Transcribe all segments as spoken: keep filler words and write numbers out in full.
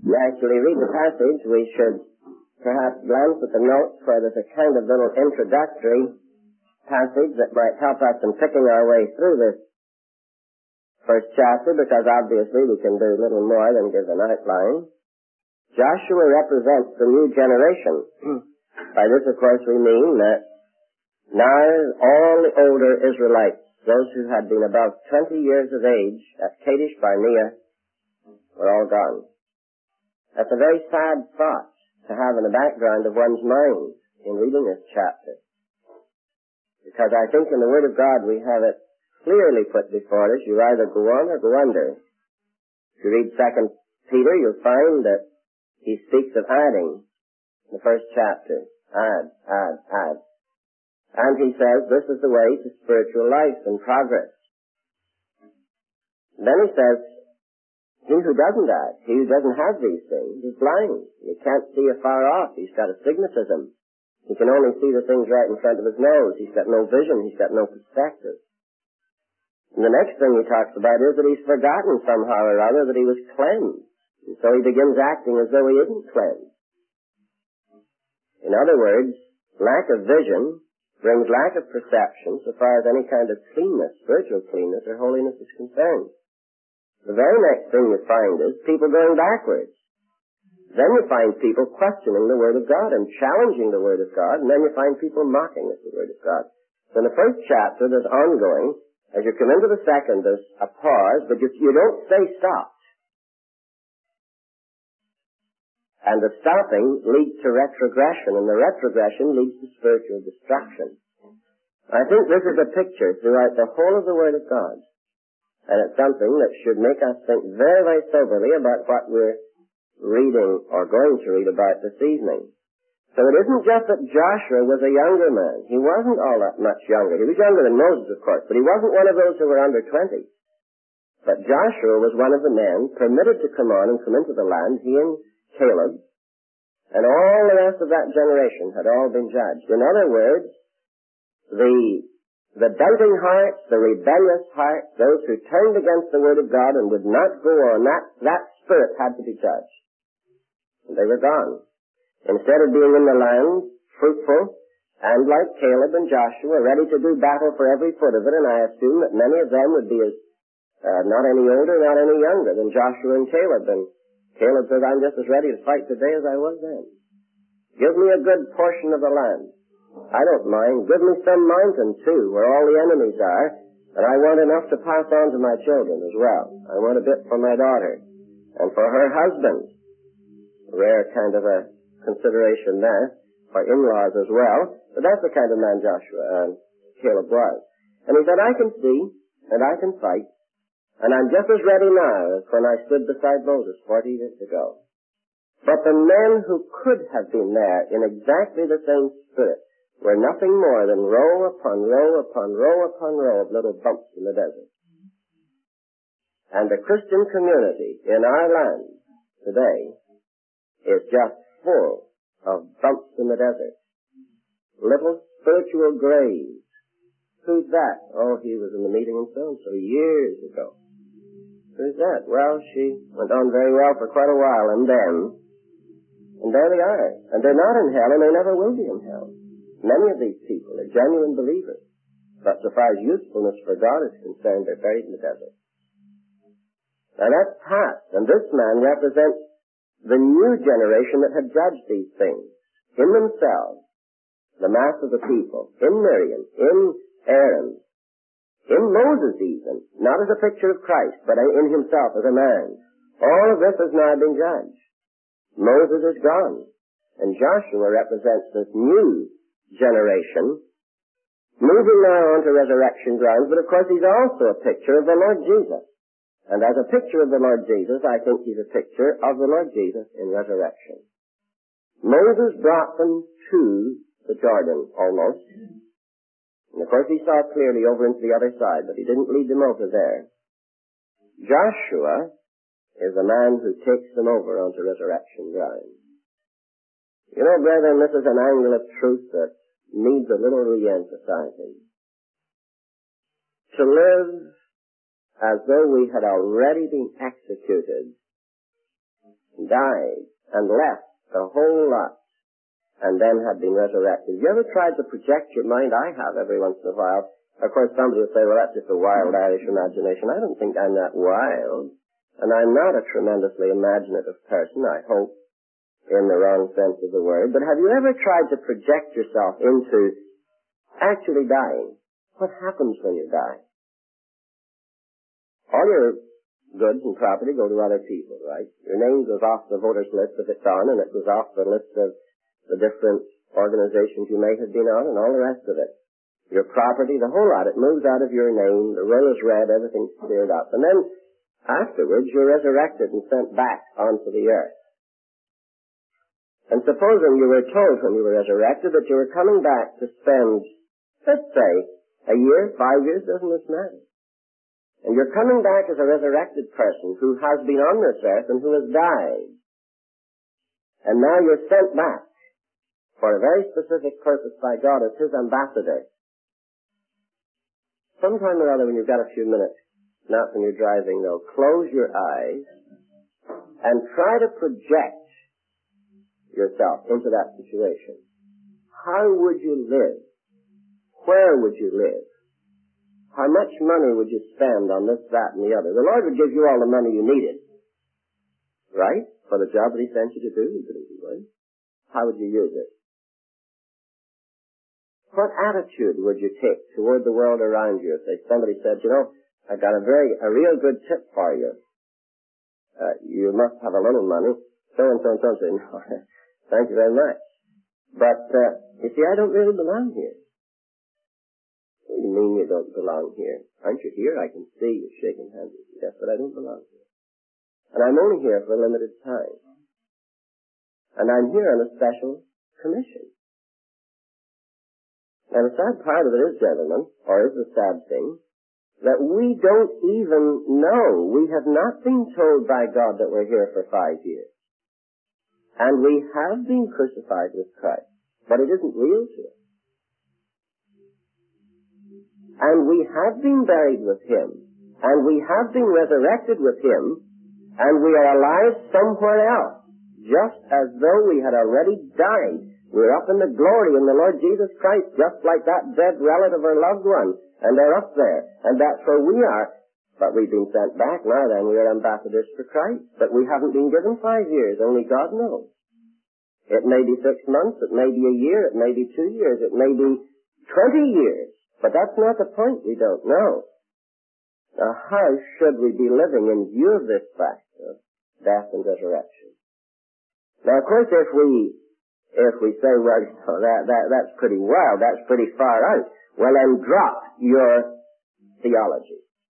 actually read the passage, we should perhaps glance at the notes where there's a kind of little introductory passage that might help us in picking our way through this first chapter, because obviously we can do little more than give an outline. Joshua represents the new generation. By this, of course, we mean that now all the older Israelites, those who had been above twenty years of age at Kadesh Barnea, were all gone. That's a very sad thought to have in the background of one's mind in reading this chapter. Because I think in the Word of God we have it clearly put before us. You either go on or go under. If you read Second Peter, you'll find that he speaks of adding in the first chapter. Add, add, add. And he says this is the way to spiritual life and progress. And then he says, he who doesn't add, he who doesn't have these things, is blind. He can't see afar off. He's got astigmatism. He can only see the things right in front of his nose. He's got no vision. He's got no perspective. And the next thing he talks about is that he's forgotten somehow or other that he was cleansed. And so he begins acting as though he isn't cleansed. In other words, lack of vision brings lack of perception so far as any kind of cleanness, spiritual cleanness or holiness is concerned. The very next thing you find is people going backwards. Then you find people questioning the Word of God and challenging the Word of God, and then you find people mocking at the Word of God. So in the first chapter, there's ongoing. As you come into the second, there's a pause, but you, you don't say stop. And the stopping leads to retrogression, and the retrogression leads to spiritual destruction. I think this is a picture throughout the whole of the Word of God. And it's something that should make us think very, very soberly about what we're reading or going to read about this evening. So it isn't just that Joshua was a younger man. He wasn't all that much younger. He was younger than Moses, of course, but he wasn't one of those who were under twenty. But Joshua was one of the men permitted to come on and come into the land, he and Caleb, and all the rest of that generation had all been judged. In other words, the the doubting hearts, the rebellious hearts, those who turned against the Word of God and would not go on, that, that spirit had to be judged. And they were gone. Instead of being in the land, fruitful, and like Caleb and Joshua, ready to do battle for every foot of it, and I assume that many of them would be as, uh, not any older, not any younger than Joshua and Caleb. And Caleb says, I'm just as ready to fight today as I was then. Give me a good portion of the land. I don't mind. Give me some mountain, too, where all the enemies are, and I want enough to pass on to my children as well. I want a bit for my daughter, and for her husband. A rare kind of a consideration there, for in-laws as well, but that's the kind of man Joshua and Caleb was. And he said, I can see, and I can fight, and I'm just as ready now as when I stood beside Moses forty years ago. But the men who could have been there in exactly the same spirit were nothing more than row upon row upon row upon row of little bumps in the desert. And the Christian community in our land today is just full of bumps in the desert. Little spiritual graves. Who's that? Oh, he was in the meeting in so-and-so years ago. Who's that? Well, she went on very well for quite a while, and then, and there they are. And they're not in hell, and they never will be in hell. Many of these people are genuine believers, but so far as usefulness for God is concerned, they're buried in the desert. Now that's past, and this man represents the new generation that had judged these things in themselves, the mass of the people, in Miriam, in Aaron, in Moses even, not as a picture of Christ, but in himself as a man. All of this has now been judged. Moses is gone, and Joshua represents this new generation, moving now on to resurrection grounds, but of course he's also a picture of the Lord Jesus. And as a picture of the Lord Jesus, I think he's a picture of the Lord Jesus in resurrection. Moses brought them to the Jordan, almost. And of course he saw clearly over into the other side, but he didn't lead them over there. Joshua is the man who takes them over onto resurrection grounds. You know, brethren, this is an angle of truth that needs a little re-emphasizing. To live as though we had already been executed, died, and left the whole lot, and then had been resurrected. Have you ever tried to project your mind? I have every once in a while. Of course, somebody will say, well, that's just a wild Irish imagination. I don't think I'm that wild. And I'm not a tremendously imaginative person, I hope, in the wrong sense of the word. But have you ever tried to project yourself into actually dying? What happens when you die? All your goods and property go to other people, right? Your name goes off the voters list if it's on, and it goes off the list of the different organizations you may have been on, and all the rest of it. Your property, the whole lot, it moves out of your name, the will is read, everything's cleared up. And then afterwards, you're resurrected and sent back onto the earth. And supposing you were told when you were resurrected that you were coming back to spend, let's say, a year, five years, doesn't this matter? And you're coming back as a resurrected person who has been on this earth and who has died. And now you're sent back for a very specific purpose by God as His ambassador. Sometime or other when you've got a few minutes, not when you're driving though, close your eyes and try to project yourself into that situation. How would you live? Where would you live? How much money would you spend on this, that, and the other? The Lord would give you all the money you needed, right? For the job that He sent you to do, He believe He would. How would you use it? What attitude would you take toward the world around you if they, somebody said, you know, I got a very, a real good tip for you. Uh, you must have a little money. So and so and so and so. No, thank you very much. But, uh, you see, I don't really belong here. What do you mean you don't belong here? Aren't you here? I can see you shaking hands with me. Yes, but I don't belong here. And I'm only here for a limited time. And I'm here on a special commission. And the sad part of it is, gentlemen, or is the sad thing, that we don't even know. We have not been told by God that we're here for five years. And we have been crucified with Christ. But it isn't real to us. And we have been buried with Him. And we have been resurrected with Him. And we are alive somewhere else. Just as though we had already died. We're up in the glory in the Lord Jesus Christ, just like that dead relative or loved one. And they're up there. And that's where we are. But we've been sent back now then. We are ambassadors for Christ. But we haven't been given five years. Only God knows. It may be six months. It may be a year. It may be two years. It may be twenty years. But that's not the point. We don't know. Now, how should we be living in view of this fact of death and resurrection? Now, of course, if we If we say, well, oh, that, that, that's pretty wild, that's pretty far out, well then drop your theology.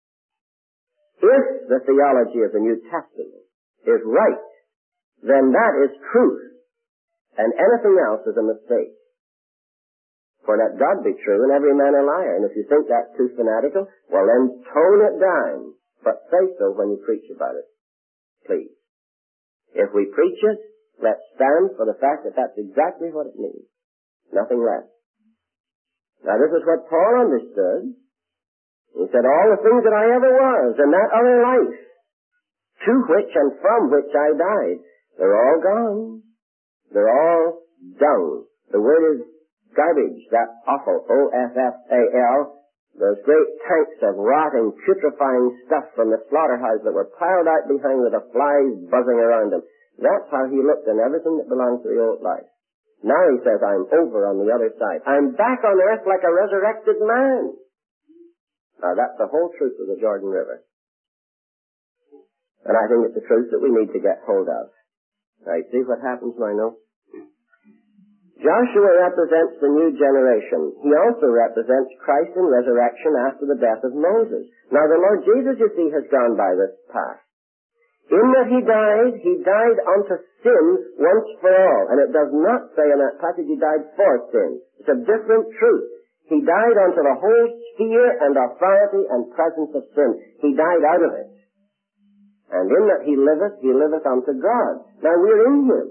If the theology of the New Testament is right, then that is truth, and anything else is a mistake. For let God be true and every man a liar, and if you think that's too fanatical, well then tone it down, but say so when you preach about it, please. If we preach it, let's stand for the fact that that's exactly what it means. Nothing less. Now this is what Paul understood. He said, all the things that I ever was in that other life, to which and from which I died, they're all gone. They're all dung. The word is garbage, that awful O F F A L. Those great tanks of rotting, putrefying stuff from the slaughterhouse that were piled out behind with the flies buzzing around them. That's how he looked in everything that belongs to the old life. Now he says, I'm over on the other side. I'm back on earth like a resurrected man. Now that's the whole truth of the Jordan River. And I think it's the truth that we need to get hold of. Now you see what happens, my notes? Joshua represents the new generation. He also represents Christ in resurrection after the death of Moses. Now the Lord Jesus, you see, has gone by this path. In that He died, He died unto sin once for all. And it does not say in that passage He died for sin. It's a different truth. He died unto the whole sphere and authority and presence of sin. He died out of it. And in that He liveth, He liveth unto God. Now we're in Him.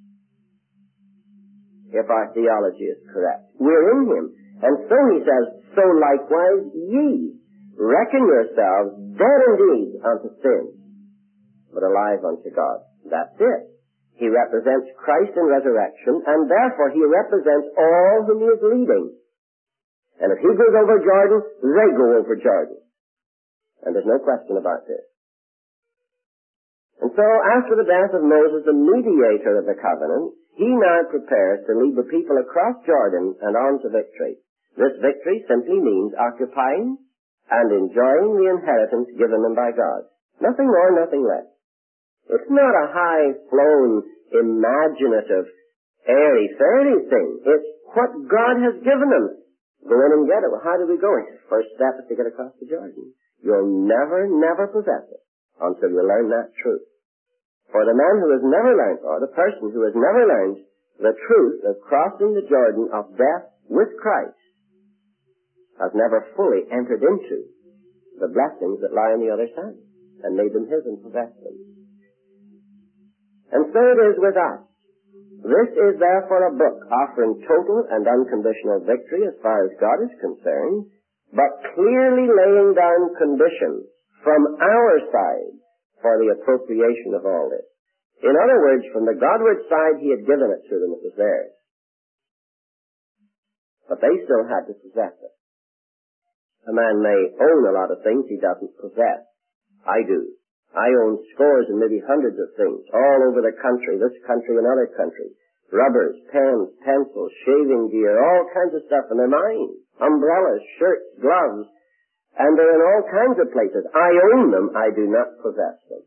If our theology is correct. We're in Him. And so He says, so likewise ye reckon yourselves dead indeed unto sin, but alive unto God. That's it. He represents Christ in resurrection, and therefore he represents all whom he is leading. And if he goes over Jordan, they go over Jordan. And there's no question about this. And so, after the death of Moses, the mediator of the covenant, he now prepares to lead the people across Jordan and on to victory. This victory simply means occupying and enjoying the inheritance given them by God. Nothing more, nothing less. It's not a high-flown, imaginative, airy-fairy thing. It's what God has given them. Go in and get it. Well, how do we go? First step is to get across the Jordan. You'll never, never possess it until you learn that truth. For the man who has never learned, or the person who has never learned the truth of crossing the Jordan of death with Christ, has never fully entered into the blessings that lie on the other side and made them his and possessed them. And so it is with us. This is therefore a book offering total and unconditional victory as far as God is concerned, but clearly laying down conditions from our side for the appropriation of all this. In other words, from the Godward side, he had given it to them, it was theirs. But they still had to possess it. A man may own a lot of things he doesn't possess. I do. I own scores and maybe hundreds of things all over the country, this country and other countries. Rubbers, pens, pencils, shaving gear, all kinds of stuff, and they're mine. Umbrellas, shirts, gloves, and they're in all kinds of places. I own them, I do not possess them.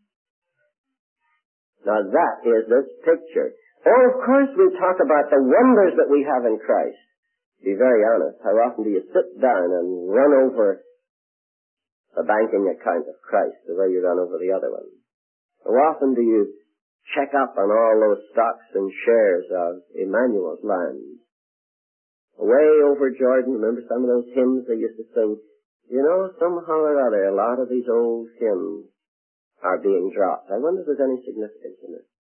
Now that is this picture. Or of course we talk about the wonders that we have in Christ. To be very honest, how often do you sit down and run over the banking account of Christ the way you run over the other one? How often do you check up on all those stocks and shares of Emmanuel's land? Way over Jordan, remember some of those hymns they used to sing? You know, somehow or other, a lot of these old hymns are being dropped. I wonder if there's any significance in it.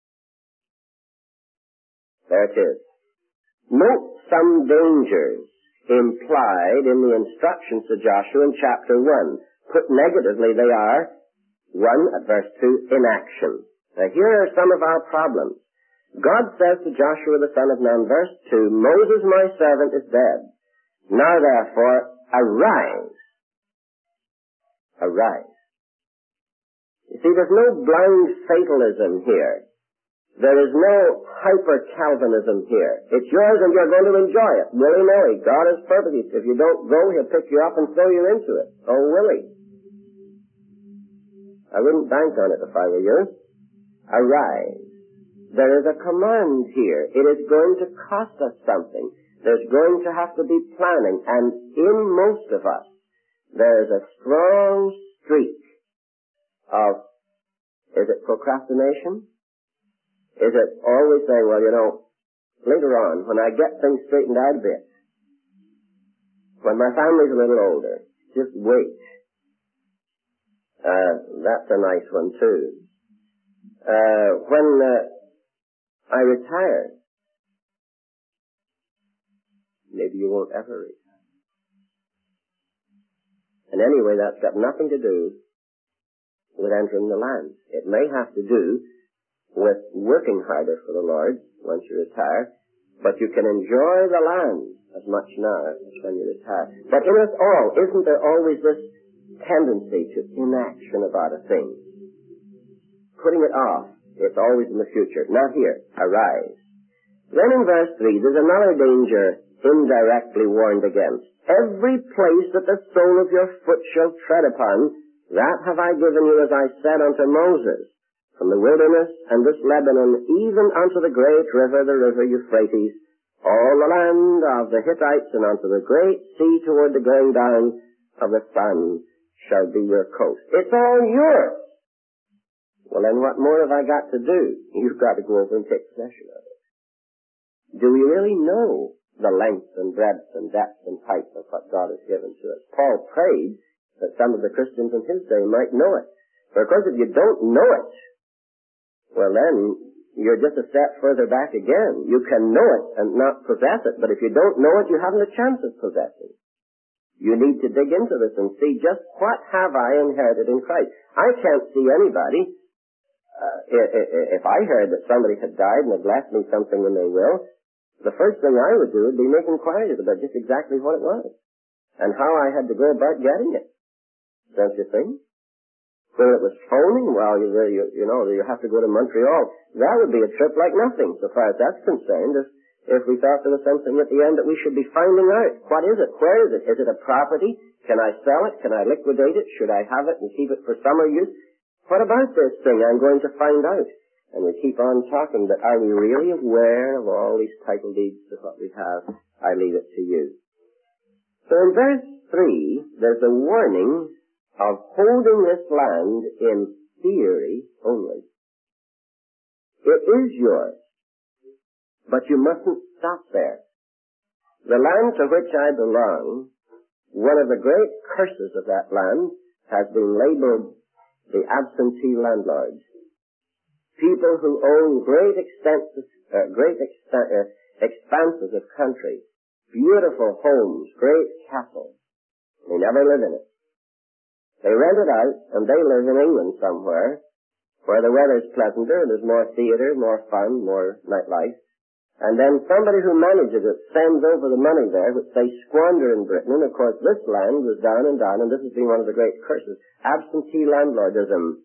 There it is. Note some dangers implied in the instructions to Joshua in chapter one. Put negatively, they are, one, at verse two, inaction. Now here are some of our problems. God says to Joshua the son of Nun, verse two, Moses my servant is dead. Now therefore, arise. Arise. You see, there's no blind fatalism here. There is no hyper-Calvinism here. It's yours and you're going to enjoy it. Willy-nilly. God has purposes. If you don't go, he'll pick you up and throw you into it. Oh, Willie. I wouldn't bank on it if I were you. Arise. There is a command here. It is going to cost us something. There's going to have to be planning. And in most of us, there's a strong streak of, is it procrastination? Is it always saying, well, you know, later on, when I get things straightened out a bit, when my family's a little older, just wait. Uh, that's a nice one, too. Uh, when uh, I retire, maybe you won't ever retire. And anyway, that's got nothing to do with entering the land. It may have to do with working harder for the Lord once you retire, but you can enjoy the land as much now as when you retire. But in us all, isn't there always this tendency to inaction about a thing? Putting it off, it's always in the future. Not here. Arise. Then in verse three, there's another danger indirectly warned against. Every place that the sole of your foot shall tread upon, that have I given you as I said unto Moses. From the wilderness and this Lebanon, even unto the great river, the river Euphrates, all the land of the Hittites, and unto the great sea toward the going down of the sun shall be your coast. It's all yours. Well, then what more have I got to do? You've got to go over and take possession of it. Do we really know the length and breadth and depth and height of what God has given to us? Paul prayed that some of the Christians in his day might know it. For of course, if you don't know it, well then, you're just a step further back again. You can know it and not possess it, but if you don't know it, you haven't a chance of possessing. You need to dig into this and see just what have I inherited in Christ. I can't see anybody uh, if I heard that somebody had died and had left me something in their will, the first thing I would do would be make inquiries about just exactly what it was and how I had to go about getting it. Don't you think? Where it was phoning, well, you, you, you know, you have to go to Montreal. That would be a trip like nothing, so far as that's concerned, if, if we thought there was something at the end that we should be finding out. What is it? Where is it? Is it a property? Can I sell it? Can I liquidate it? Should I have it and keep it for summer use? What about this thing? I'm going to find out. And we keep on talking, but are we really aware of all these title deeds of what we have? I leave it to you. So in verse three, there's a warning of holding this land in theory only. It is yours, but you mustn't stop there. The land to which I belong, one of the great curses of that land has been labeled the absentee landlords. People who own great extensive, uh, great extent, uh, expanses of country, beautiful homes, great castles. They never live in it. They rent it out, and they live in England somewhere, where the weather's pleasanter, there's more theatre, more fun, more nightlife. And then somebody who manages it sends over the money there, which they squander in Britain. And of course, this land was down and down, and this has been one of the great curses. Absentee landlordism.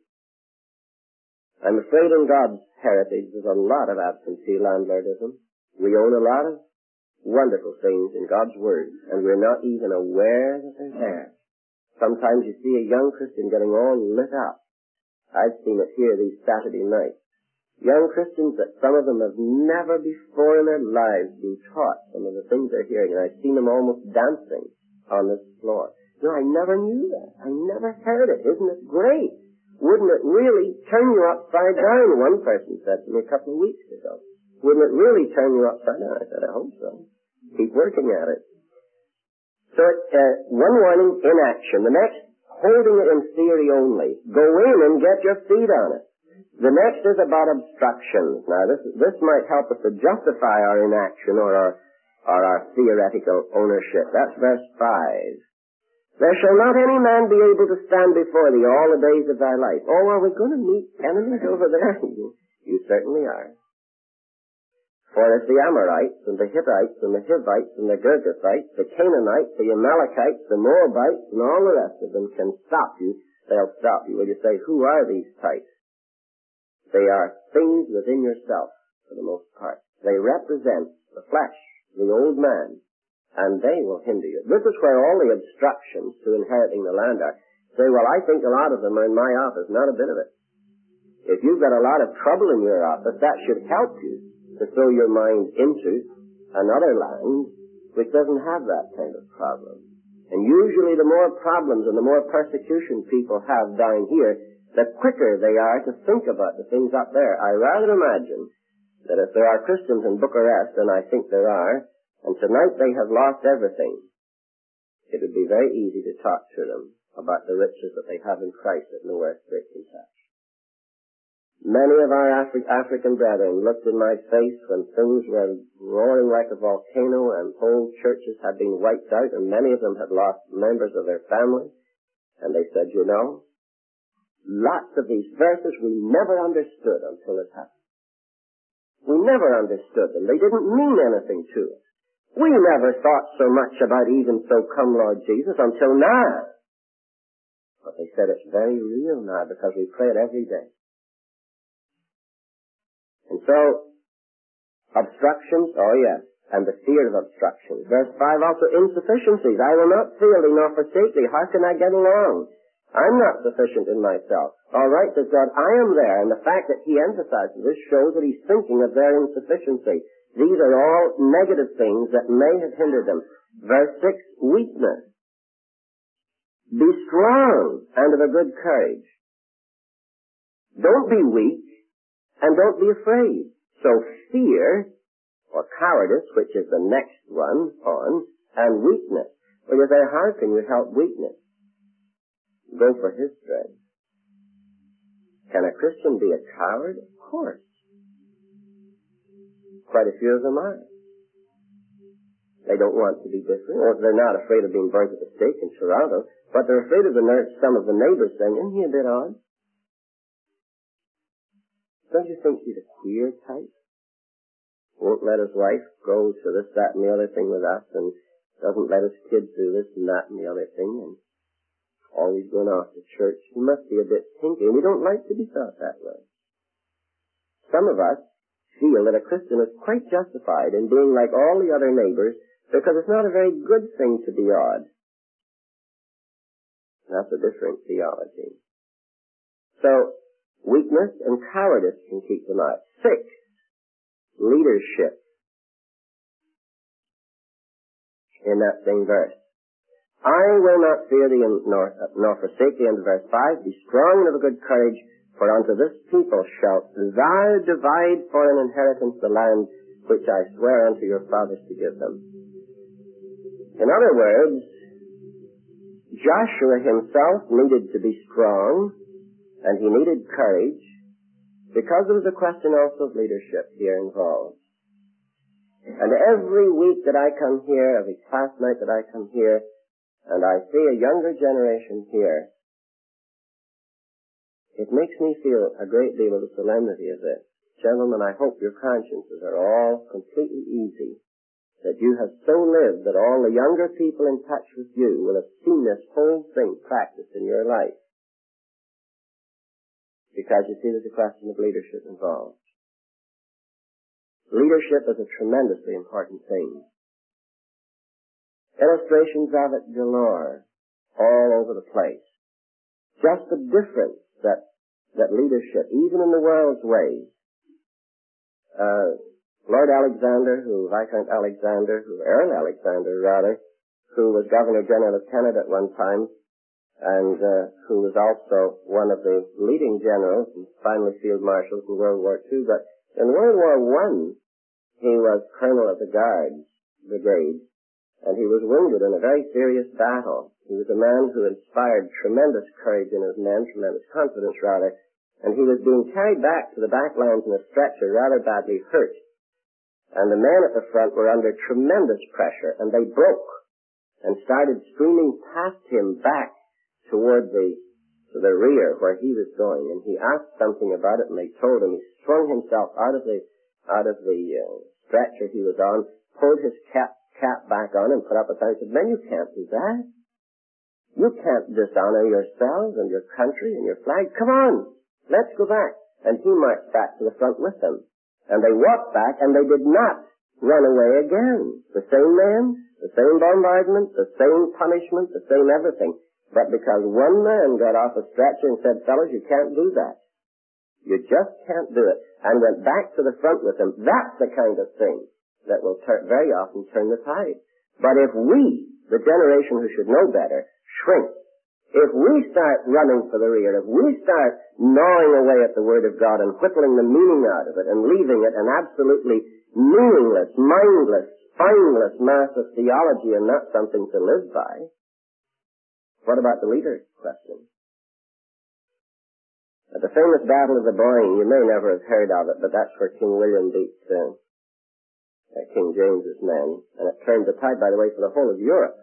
I'm afraid in God's heritage there's a lot of absentee landlordism. We own a lot of wonderful things in God's Word, and we're not even aware that they're there. Sometimes you see a young Christian getting all lit up. I've seen it here these Saturday nights. Young Christians that some of them have never before in their lives been taught some of the things they're hearing, and I've seen them almost dancing on this floor. No, I never knew that. I never heard it. Isn't it great? Wouldn't it really turn you upside down? One person said to me a couple of weeks ago. Wouldn't it really turn you upside down? I said, I hope so. Keep working at it. So, uh, one warning, inaction. The next, holding it in theory only. Go in and get your feet on it. The next is about obstructions. Now, this this might help us to justify our inaction or our, or our theoretical ownership. That's verse five. There shall not any man be able to stand before thee all the days of thy life. Oh, are we going to meet enemies over there? you, you certainly are. For if the Amorites, and the Hittites, and the Hivites, and the Girgashites, the Canaanites, the Amalekites, the Moabites, and all the rest of them can stop you, they'll stop you. Well, you say, who are these types? They are things within yourself, for the most part. They represent the flesh, the old man, and they will hinder you. This is where all the obstructions to inheriting the land are. Say, well, I think a lot of them are in my office. Not a bit of it. If you've got a lot of trouble in your office, that should help you to throw your mind into another land which doesn't have that kind of problem. And usually the more problems and the more persecution people have down here, the quicker they are to think about the things up there. I rather imagine that if there are Christians in Bucharest, and I think there are, and tonight they have lost everything, it would be very easy to talk to them about the riches that they have in Christ that nowhere else can touch. Many of our Afri- African brethren looked in my face when things were roaring like a volcano and whole churches had been wiped out, and many of them had lost members of their family. And they said, you know, lots of these verses we never understood until it happened. We never understood them. They didn't mean anything to us. We never thought so much about even so come Lord Jesus until now. But they said it's very real now because we pray it every day. And so, obstructions, oh yes, and the fear of obstructions. Verse five also, insufficiencies. I will not fail thee nor forsake thee. How can I get along? I'm not sufficient in myself. All right, says God, I am there. And the fact that he emphasizes this shows that he's thinking of their insufficiency. These are all negative things that may have hindered them. Verse six, weakness. Be strong and of a good courage. Don't be weak. And don't be afraid. So fear, or cowardice, which is the next one on, and weakness. Well, you say, how can you help weakness? Go for his strength. Can a Christian be a coward? Of course. Quite a few of them are. They don't want to be different, or they're not afraid of being burnt at the stake in Toronto, but they're afraid of the, some of the neighbors saying, isn't he a bit odd? Don't you think he's a queer type? Won't let his wife go to this, that, and the other thing with us, and doesn't let his kids do this and that and the other thing, and always going off to church. He must be a bit tinky, and we don't like to be thought that way. Some of us feel that a Christian is quite justified in being like all the other neighbors because it's not a very good thing to be odd. That's a different theology. So, weakness and cowardice can keep them out. Six, leadership. In that same verse. I will not fear thee nor, nor forsake thee, in verse five. Be strong and of a good courage, for unto this people shalt thou divide for an inheritance the land which I swear unto your fathers to give them. In other words, Joshua himself needed to be strong, and he needed courage, because there was a question also of leadership here involved. And every week that I come here, every class night that I come here, and I see a younger generation here, it makes me feel a great deal of the solemnity of this. Gentlemen, I hope your consciences are all completely easy, that you have so lived that all the younger people in touch with you will have seen this whole thing practiced in your life. Because you see, there's a question of leadership involved. Leadership is a tremendously important thing. Illustrations of it galore, all over the place. Just the difference that, that leadership, even in the world's ways. Uh, Lord Alexander, who, Viscount Alexander, who, Earl Alexander rather, who was Governor General of Canada at one time, and uh, who was also one of the leading generals and finally field marshals in World War Two. But in World War One, he was colonel of the Guards Brigade, and he was wounded in a very serious battle. He was a man who inspired tremendous courage in his men, tremendous confidence rather, and he was being carried back to the back lines in a stretcher, rather badly hurt. And the men at the front were under tremendous pressure, and they broke and started streaming past him back toward the to the rear where he was going. And he asked something about it, and they told him. He swung himself out of the out of the uh, stretcher he was on, pulled his cap cap back on, and put up a sign and said, "Men, you can't do that. You can't dishonor yourselves and your country and your flag. Come on, let's go back." And he marched back to the front with them. And they walked back, and they did not run away again. The same men, the same bombardment, the same punishment, the same everything. But because one man got off a stretcher and said, "Fellows, you can't do that. You just can't do it," and went back to the front with them, that's the kind of thing that will ter- very often turn the tide. But if we, the generation who should know better, shrink, if we start running for the rear, if we start gnawing away at the Word of God and whittling the meaning out of it and leaving it an absolutely meaningless, mindless, spineless mass of theology and not something to live by, what about the leader question? At the famous Battle of the Boyne, you may never have heard of it, but that's where King William beat uh, uh, King James's men, and it turned the tide, by the way, for the whole of Europe.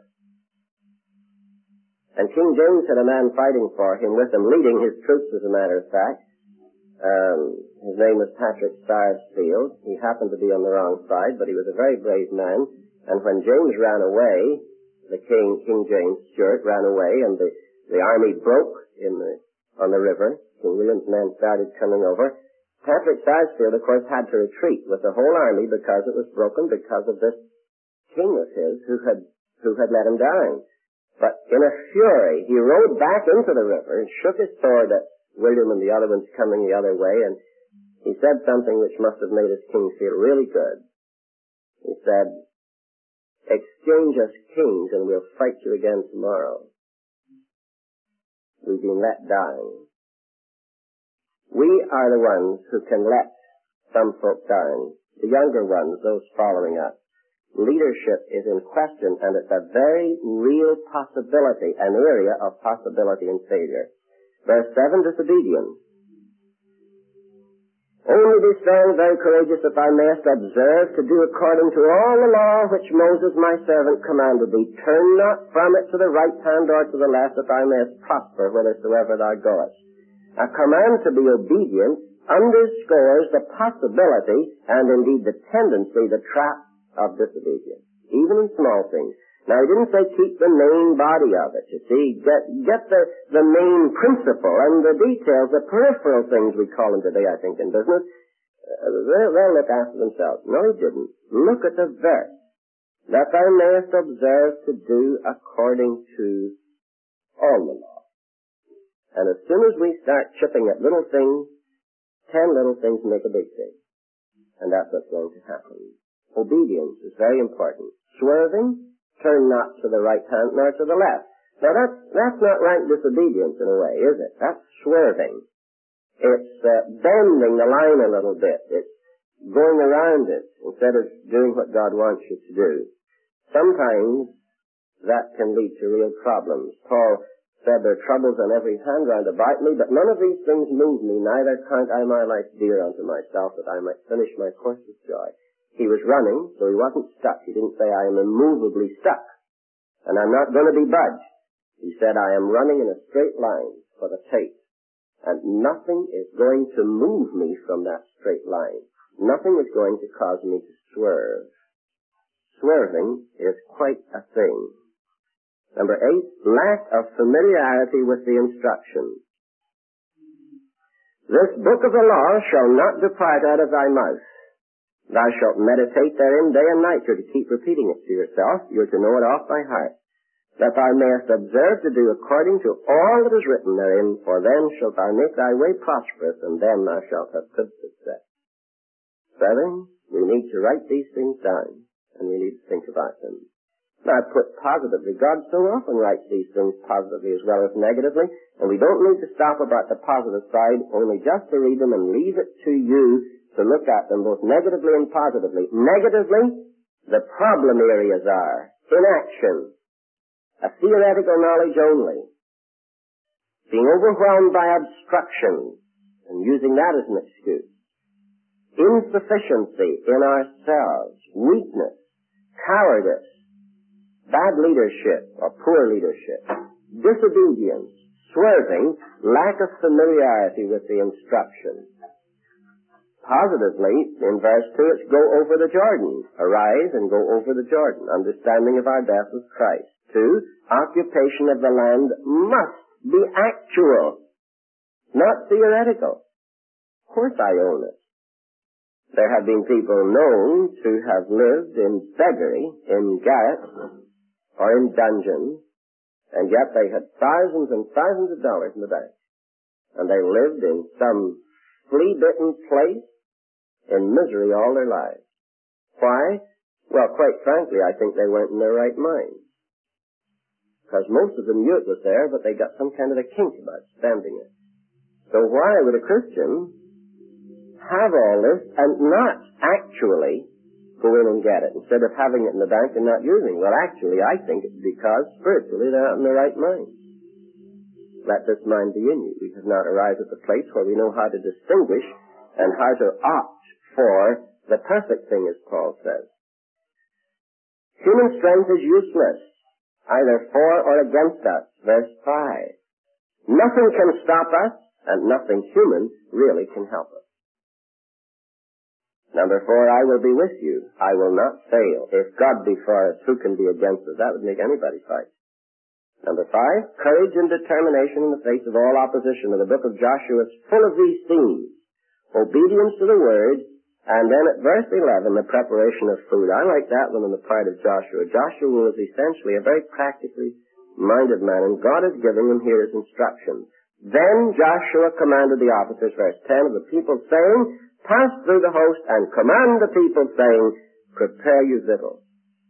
And King James had a man fighting for him with him, leading his troops, as a matter of fact. Um, his name was Patrick Sarsfield. He happened to be on the wrong side, but he was a very brave man. And when James ran away, the king, King James Stuart, ran away, and the, the army broke in the, on the river. King William's men started coming over. Patrick Sarsfield, of course, had to retreat with the whole army because it was broken because of this king of his who had, who had let him down. But in a fury, he rode back into the river and shook his sword at William and the other ones coming the other way, and he said something which must have made his king feel really good. He said, "Exchange us kings and we'll fight you again tomorrow. We've been let down." We are the ones who can let some folk down, the younger ones, those following us. Leadership is in question, and it's a very real possibility, an area of possibility and failure. Verse seven, disobedience. "Only be strong, very courageous, that thou mayest observe to do according to all the law which Moses my servant commanded thee. Turn not from it to the right hand or to the left, that thou mayest prosper whithersoever thou goest." A command to be obedient underscores the possibility and indeed the tendency, the trap of disobedience, even in small things. Now, he didn't say keep the main body of it, you see. Get, get the, the main principle and the details, the peripheral things we call them today, I think, in business. Uh, they'll, they'll look after themselves. No, he didn't. Look at the verse. That thou mayest observe to do according to all the law. And as soon as we start chipping at little things, ten little things make a big thing. And that's what's going to happen. Obedience is very important. Swerving, turn not to the right hand nor to the left. Now that's, that's not rank disobedience in a way, is it? That's swerving. It's uh, bending the line a little bit. It's going around it instead of doing what God wants you to do. Sometimes that can lead to real problems. Paul said, there are troubles on every hand round about me, but none of these things move me, neither count I my life dear unto myself, that I might finish my course with joy. He was running, so he wasn't stuck. He didn't say, I am immovably stuck, and I'm not going to be budged. He said, I am running in a straight line for the tape, and nothing is going to move me from that straight line. Nothing is going to cause me to swerve. Swerving is quite a thing. Number eight, lack of familiarity with the instruction. This book of the law shall not depart out of thy mouth. Thou shalt meditate therein day and night. You're to keep repeating it to yourself. You're to know it off by heart. That thou mayest observe to do according to all that is written therein, for then shalt thou make thy way prosperous, and then thou shalt have good success. Brethren, we need to write these things down, and we need to think about them. Now, put positively, God so often writes these things positively as well as negatively, and we don't need to stop about the positive side, only just to read them and leave it to you to look at them both negatively and positively. Negatively, the problem areas are inaction, a theoretical knowledge only, being overwhelmed by obstructions, and using that as an excuse, insufficiency in ourselves, weakness, cowardice, bad leadership or poor leadership, disobedience, swerving, lack of familiarity with the instruction. Positively, in verse two, it's go over the Jordan. Arise and go over the Jordan. Understanding of our death with Christ. Two, occupation of the land must be actual, not theoretical. Of course I own it. There have been people known to have lived in beggary, in garrets, or in dungeons, and yet they had thousands and thousands of dollars in the bank. And they lived in some flea-bitten place in misery all their lives. Why? Well, quite frankly, I think they weren't in their right minds. Because most of them knew it was there, but they got some kind of a kink about spending it. So why would a Christian have all this and not actually go in and get it, instead of having it in the bank and not using it? Well, actually, I think it's because spiritually they're not in their right mind. Let this mind be in you. We have not arrived at the place where we know how to distinguish and how to opt for the perfect thing, as Paul says. Human strength is useless, either for or against us. Verse five. Nothing can stop us, and nothing human really can help us. Number four, I will be with you. I will not fail. If God be for us, who can be against us? That would make anybody fight. Number five, courage and determination in the face of all opposition. And the book of Joshua is full of these themes. Obedience to the word, and then at verse eleven, the preparation of food. I like that one on the part of Joshua. Joshua was essentially a very practically minded man, and God is giving him here his instructions. Then Joshua commanded the officers, verse ten, of the people, saying, pass through the host and command the people, saying, prepare you victuals.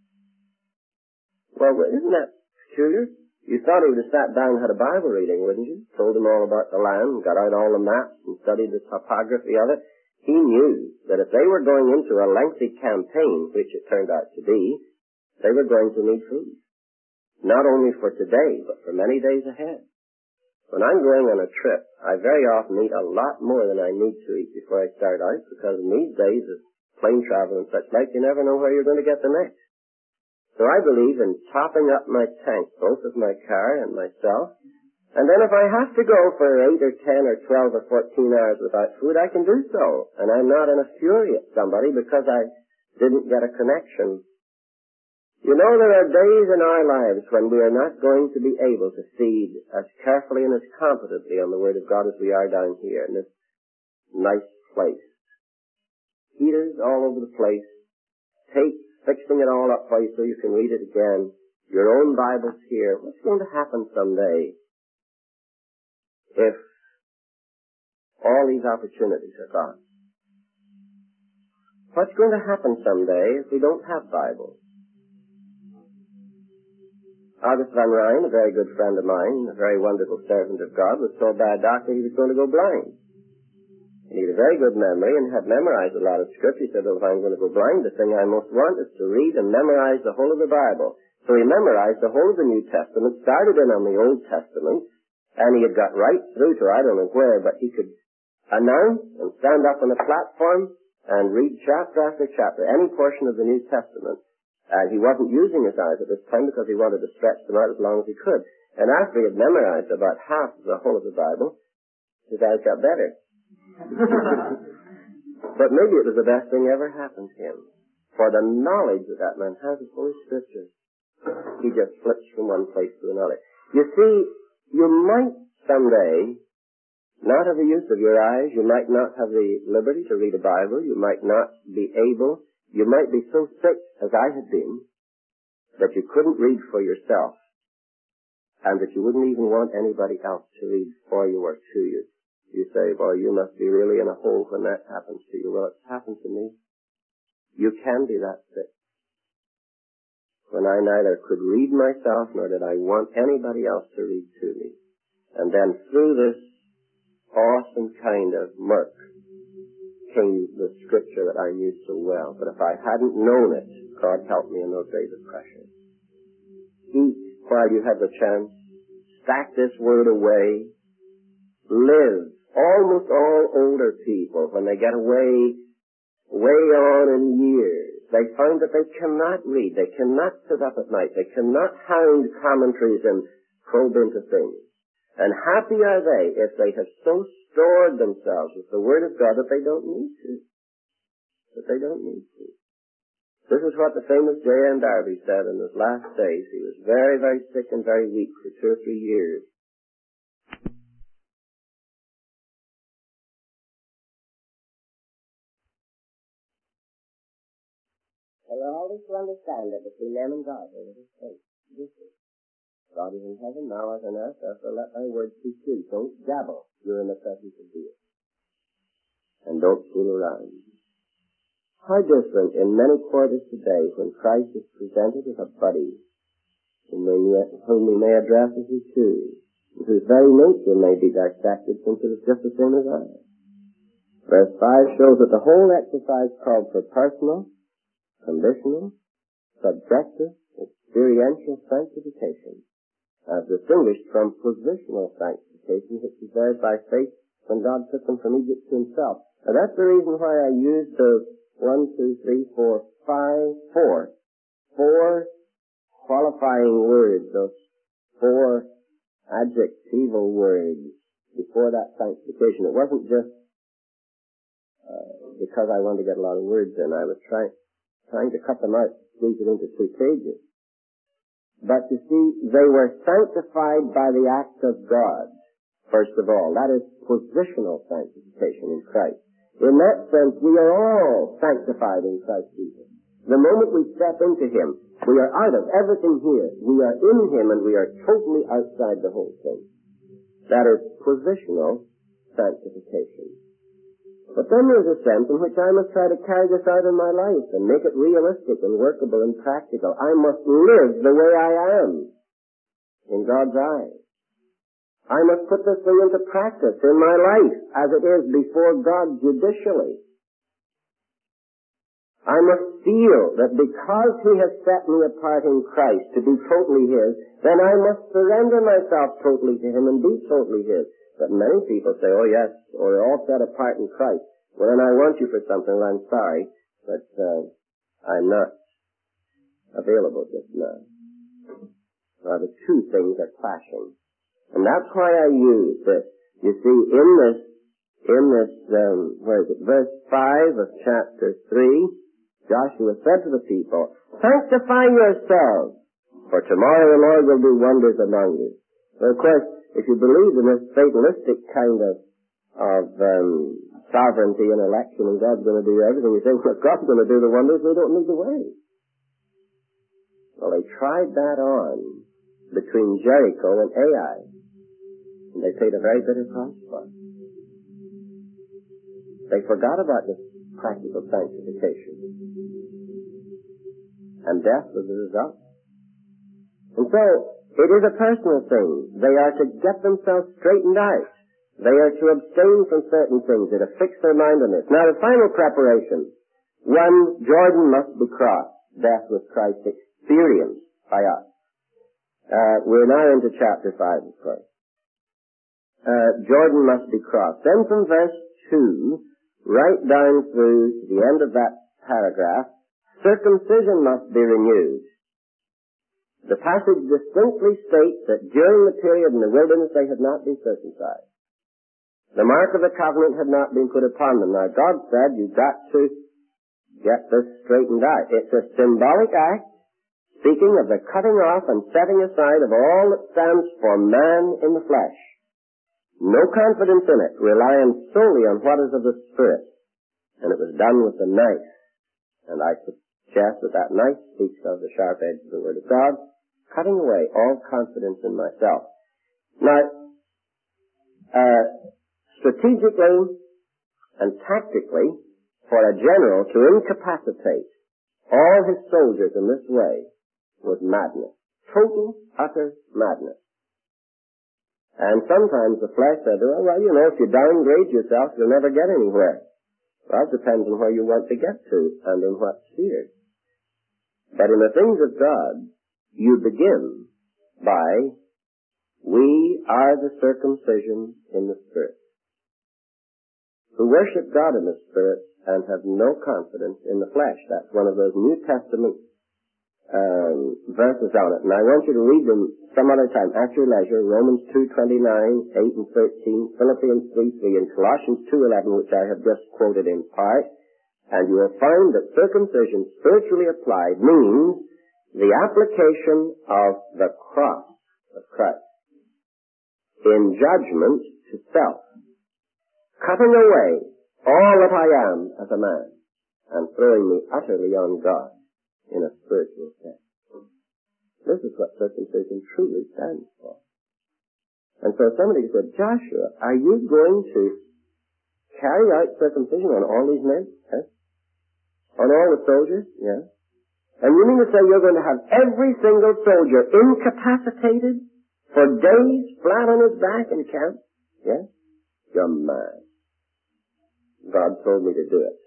Well, isn't that peculiar? You thought he would have sat down and had a Bible reading, wouldn't you? Told him all about the land, got out all the maps, and studied the topography of it. He knew that if they were going into a lengthy campaign, which it turned out to be, they were going to need food. Not only for today, but for many days ahead. When I'm going on a trip, I very often eat a lot more than I need to eat before I start out, because in these days of plane travel and such like, you never know where you're going to get the next. So I believe in topping up my tank, both of my car and myself, And then if I have to go for eight or ten or twelve or fourteen hours without food, I can do so. And I'm not in a fury at somebody because I didn't get a connection. You know, there are days in our lives when we are not going to be able to feed as carefully and as competently on the Word of God as we are down here in this nice place. Heaters all over the place. Tape fixing it all up for you so you can read it again. Your own Bible's here. What's going to happen someday if all these opportunities are gone? What's going to happen someday if we don't have Bibles? August Van Ryn, a very good friend of mine, a very wonderful servant of God, was told by a doctor he was going to go blind. And he had a very good memory and had memorized a lot of scripture. He said, well, if I'm going to go blind, the thing I most want is to read and memorize the whole of the Bible. So he memorized the whole of the New Testament, started in on the Old Testament, and he had got right through to I don't know where, but he could announce and stand up on a platform and read chapter after chapter, any portion of the New Testament. And he wasn't using his eyes at this time because he wanted to stretch them out as long as he could. And after he had memorized about half of the whole of the Bible, his eyes got better. But maybe it was the best thing ever happened to him. For the knowledge that that man has of Holy Scripture, he just flips from one place to another. You see, you might someday not have the use of your eyes. You might not have the liberty to read a Bible. You might not be able. You might be so sick, as I had been, that you couldn't read for yourself, and that you wouldn't even want anybody else to read for you or to you. You say, well, you must be really in a hole when that happens to you. Well, it's happened to me. You can be that sick. When I neither could read myself, nor did I want anybody else to read to me. And then through this awesome kind of murk came the scripture that I knew so well. But if I hadn't known it, God help me in those days of pressure. Eat while you have the chance. Stack this word away. Live. Almost all older people, when they get away, way on in years, they find that they cannot read. They cannot sit up at night. They cannot hound commentaries and probe into things. And happy are they if they have so stored themselves with the Word of God that they don't need to. That they don't need to. This is what the famous J N Darby said in his last days. He was very, very sick and very weak for two or three years. They are always to understand that between them and God there is a space. This is. God is in heaven, now art on earth, therefore let thy word be true. Don't gabble. You're in the presence of God. And don't fool around. How different in many quarters today when Christ is presented as a buddy whom we, whom we may address as we choose, and whose very nature may be dissected since it is just the same as ours. Verse five shows that the whole exercise called for personal, conditional, subjective, experiential sanctification, as distinguished from positional sanctification, which is theirs by faith when God took them from Egypt to himself. Now that's the reason why I used those one, two, three, four, five, four, four qualifying words, those four adjectival words before that sanctification. It wasn't just uh, because I wanted to get a lot of words in. I was trying trying to cut them out, squeeze it into two pages. But you see, they were sanctified by the act of God, first of all. That is positional sanctification in Christ. In that sense, we are all sanctified in Christ Jesus. The moment we step into Him, we are out of everything here. We are in Him and we are totally outside the whole thing. That is positional sanctification. But then there's a sense in which I must try to carry this out in my life and make it realistic and workable and practical. I must live the way I am in God's eyes. I must put this thing into practice in my life as it is before God judicially. I must feel that because He has set me apart in Christ to be totally His, then I must surrender myself totally to Him and be totally His. But many people say, oh yes, we're all set apart in Christ. Well, then I want you for something, well, I'm sorry, but uh, I'm not available just now. Now, the two things are clashing. And that's why I use this. You see, in this, in this, um, where is it, verse five of chapter three, Joshua said to the people, sanctify yourselves, for tomorrow the Lord will do wonders among you. Well, of course, if you believe in this fatalistic kind of, of um, sovereignty and election and God's going to do everything, you think, well, if God's going to do the wonders, we don't need the way. Well, they tried that on between Jericho and Ai, and they paid a very bitter price for it. They forgot about this practical sanctification, and death was the result. And so, it is a personal thing. They are to get themselves straightened out. They are to abstain from certain things. They are to fix their mind on this. Now, the final preparation. One, Jordan must be crossed. Death was Christ's experience by us. Uh, we're now into chapter five, of course. Uh, Jordan must be crossed. Then from verse two, right down through the end of that paragraph, circumcision must be renewed. The passage distinctly states that during the period in the wilderness they had not been circumcised. The mark of the covenant had not been put upon them. Now God said, you've got to get this straightened out. It's a symbolic act, speaking of the cutting off and setting aside of all that stands for man in the flesh. No confidence in it, relying solely on what is of the Spirit. And it was done with the knife. And I suggest that that knife speaks of the sharp edge of the Word of God, cutting away all confidence in myself. Now, uh, strategically and tactically, for a general to incapacitate all his soldiers in this way was madness. Total, utter madness. And sometimes the flesh said, well, well, you know, if you downgrade yourself, you'll never get anywhere. Well, it depends on where you want to get to and in what sphere. But in the things of God, you begin by, we are the circumcision in the Spirit, who worship God in the Spirit and have no confidence in the flesh. That's one of those New Testament um, verses on it. And I want you to read them some other time at your leisure. Romans two twenty-nine, eight and thirteen, Philippians three three, and Colossians two eleven, which I have just quoted in part. And you will find that circumcision, spiritually applied, means the application of the cross of Christ in judgment to self, cutting away all that I am as a man and throwing me utterly on God in a spiritual sense. This is what circumcision truly stands for. And so somebody said, Joshua, are you going to carry out circumcision on all these men? Yes. On all the soldiers? Yes. And you mean to say you're going to have every single soldier incapacitated for days, flat on his back in camp? Yes? You're mad. God told me to do it.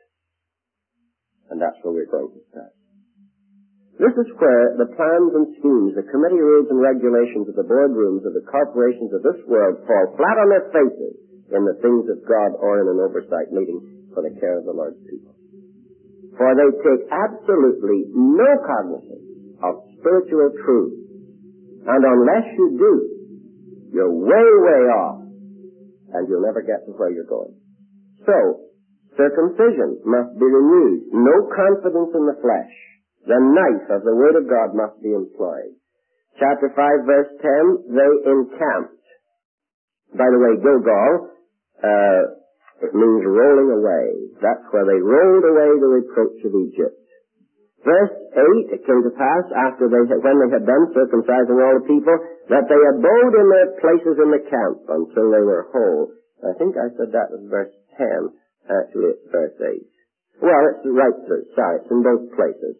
And that's where we're going to start. This is where the plans and schemes, the committee rules and regulations of the boardrooms of the corporations of this world fall flat on their faces in the things of God or in an oversight meeting for the care of the Lord's people. For they take absolutely no cognizance of spiritual truth. And unless you do, you're way, way off, and you'll never get to where you're going. So, circumcision must be renewed. No confidence in the flesh. The knife of the Word of God must be employed. Chapter five, verse ten, they encamped. By the way, Gilgal, uh, it means rolling away. That's where they rolled away the reproach of Egypt. Verse eight, it came to pass after they had, when they had done circumcising all the people, that they abode in their places in the camp until they were whole. I think I said that was verse ten. Actually, it's verse eight. Well, it's right through. Sorry, it's in both places.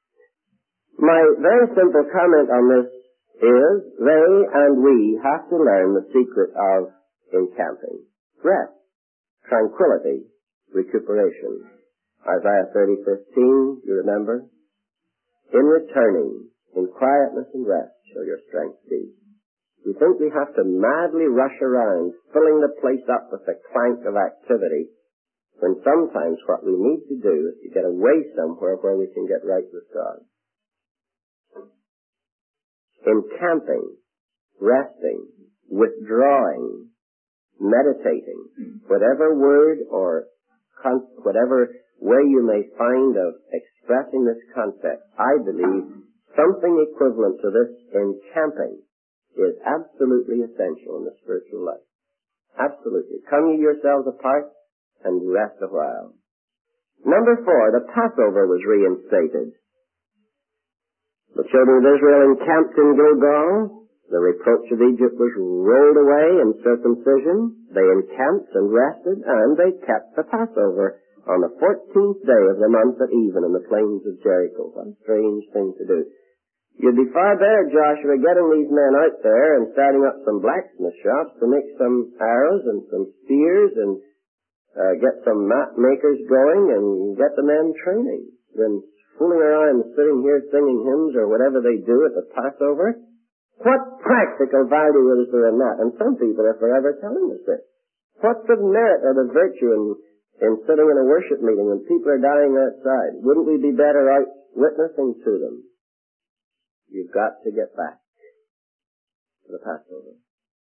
My very simple comment on this is they and we have to learn the secret of encamping. Rest, tranquility, recuperation. Isaiah thirty fifteen, you remember? In returning, in quietness and rest shall your strength be. We think we have to madly rush around, filling the place up with the clank of activity, when sometimes what we need to do is to get away somewhere where we can get right with God. Encamping, resting, withdrawing, meditating, whatever word or con- whatever way you may find of expressing this concept, I believe something equivalent to this in camping is absolutely essential in the spiritual life. Absolutely. Come ye yourselves apart and rest a while. Number four, the Passover was reinstated. The children of Israel encamped in Gilgal. The reproach of Egypt was rolled away in circumcision. They encamped and rested, and they kept the Passover on the fourteenth day of the month at even in the plains of Jericho. What a strange thing to do. You'd be far better, Joshua, getting these men out there and starting up some blacksmith shops to make some arrows and some spears and uh, get some map makers going and get the men training than fooling around and sitting here singing hymns or whatever they do at the Passover. What practical value is there in that? And some people are forever telling us this. What's the merit or the virtue in, in sitting in a worship meeting when people are dying outside? Wouldn't we be better out witnessing to them? You've got to get back to the Passover.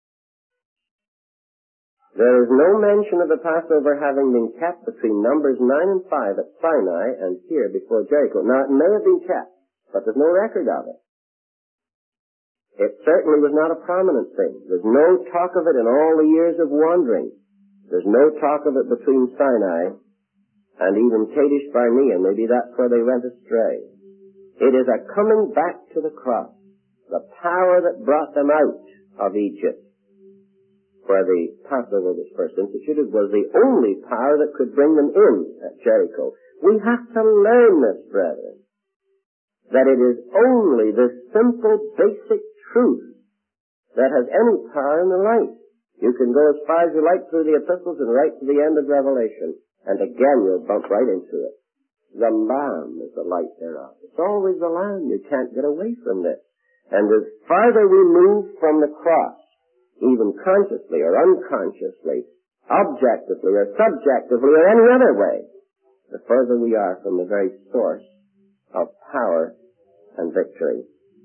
There is no mention of the Passover having been kept between Numbers nine and five at Sinai and here before Jericho. Now, it may have been kept, but there's no record of it. It certainly was not a prominent thing. There's no talk of it in all the years of wandering. There's no talk of it between Sinai and even Kadesh Barnea. Maybe that's where they went astray. It is a coming back to the cross. The power that brought them out of Egypt, where the Passover was first instituted, was the only power that could bring them in at Jericho. We have to learn this, brethren, that it is only this simple, basic truth that has any power in the life. You can go as far as you like through the epistles and right to the end of Revelation, and again you'll bump right into it. The Lamb is the light thereof. It's always the Lamb. You can't get away from this. And as farther we move from the cross, even consciously or unconsciously, objectively or subjectively or any other way, the further we are from the very source of power and victory.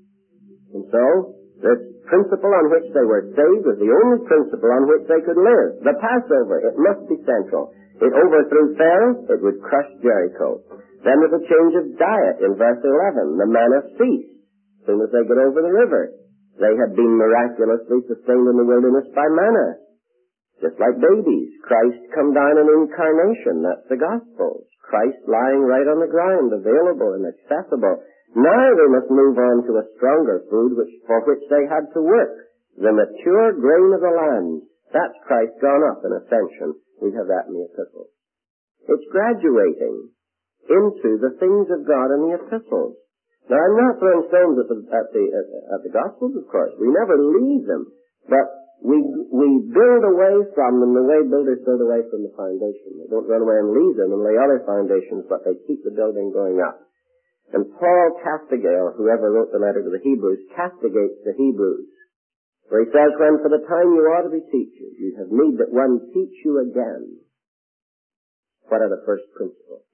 And so, this principle on which they were saved was the only principle on which they could live. The Passover, it must be central. It overthrew Pharaoh, it would crush Jericho. Then there's a change of diet in verse eleven. The manna ceased as soon as they got over the river. They had been miraculously sustained in the wilderness by manna. Just like babies. Christ come down in incarnation. That's the Gospels. Christ lying right on the ground, available and accessible. Now they must move on to a stronger food which, for which they had to work. The mature grain of the land. That's Christ gone up in ascension. We have that in the epistles. It's graduating into the things of God in the epistles. Now, I'm not throwing stones at the, at the, at, at the Gospels, of course. We never leave them. But we, we build away from them the way builders build away from the foundation. They don't run away and leave them and lay other foundations, but they keep the building going up. And Paul Castigale, whoever wrote the letter to the Hebrews, castigates the Hebrews. For he says, when for the time you ought to be teachers, you have need that one teach you again. What are the first principles?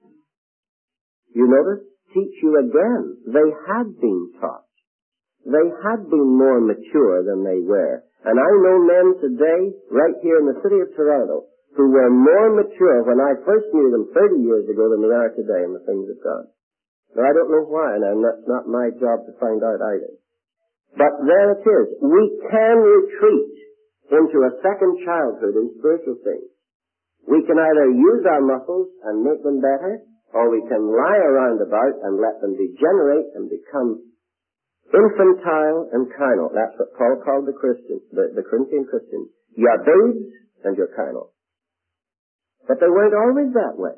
You notice? Teach you again. They had been taught. They had been more mature than they were. And I know men today, right here in the city of Toronto, who were more mature when I first knew them thirty years ago than they are today in the things of God. Now, I don't know why, and that's not my job to find out either. But there it is. We can retreat into a second childhood in spiritual things. We can either use our muscles and make them better, or we can lie around about and let them degenerate and become infantile and carnal. That's what Paul called the Christians, the, the Corinthian Christians. You're babes and you're carnal. But they weren't always that way.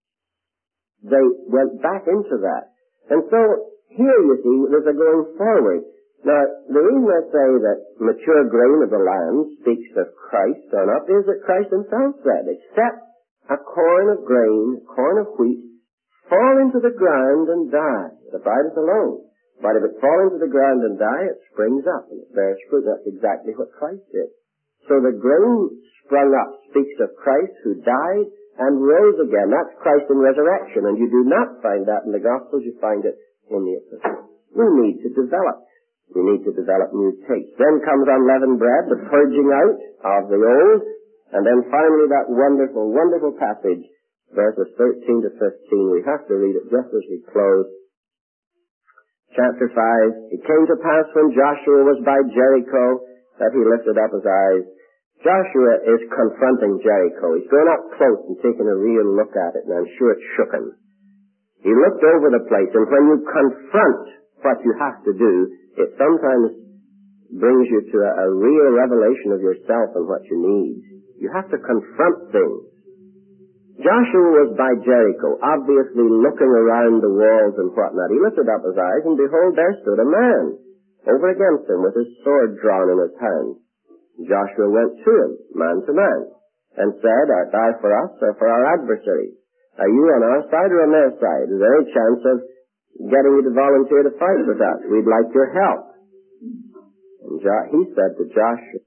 They went back into that. And so, here you see, there's a going forward. Now, the reason I say that mature grain of the land speaks of Christ gone up is that Christ himself said, except a corn of grain, a corn of wheat, fall into the ground and die. It abideth alone. But if it fall into the ground and die, it springs up and it bears fruit. That's exactly what Christ did. So the grain sprung up speaks of Christ who died and rose again. That's Christ in resurrection. And you do not find that in the Gospels. You find it in the Epistles. We need to develop We need to develop new tastes. Then comes unleavened bread, the purging out of the old, and then finally that wonderful, wonderful passage, verses thirteen to fifteen. We have to read it just as we close. Chapter five, it came to pass when Joshua was by Jericho that he lifted up his eyes. Joshua is confronting Jericho. He's going up close and taking a real look at it, and I'm sure it shook him. He looked over the place, and when you confront what you have to do, it sometimes brings you to a, a real revelation of yourself and what you need. You have to confront things. Joshua was by Jericho, obviously looking around the walls and whatnot. He lifted up his eyes, and behold, there stood a man over against him with his sword drawn in his hand. Joshua went to him, man to man, and said, Art thou for us or for our adversaries? Are you on our side or on their side? Is there any chance of getting you to volunteer to fight with us? We'd like your help. And jo- he said to Joshua,